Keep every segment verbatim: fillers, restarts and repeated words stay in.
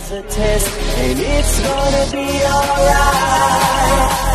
is a test, and it's gonna be alright.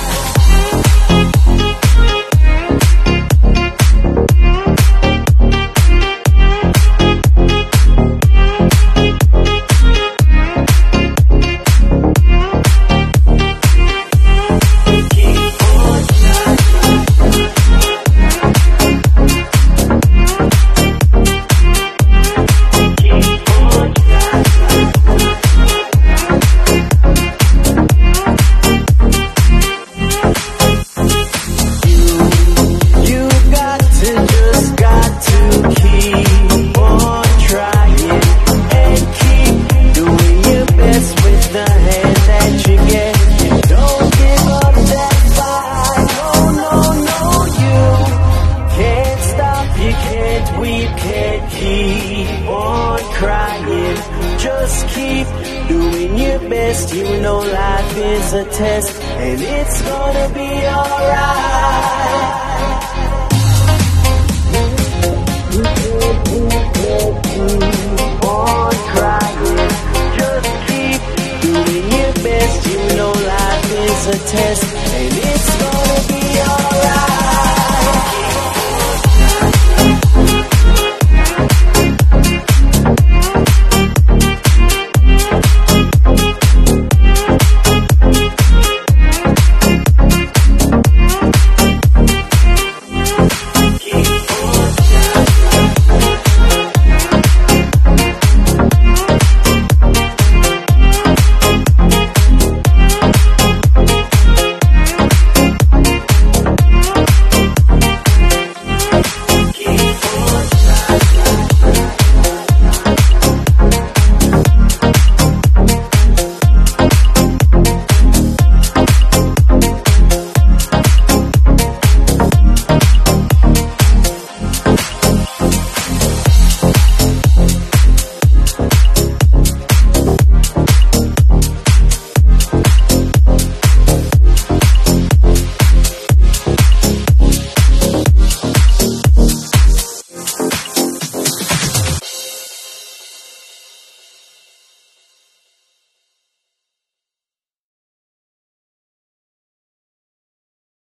Keep on crying, just keep doing your best. You know life is a test, and it's gonna be alright.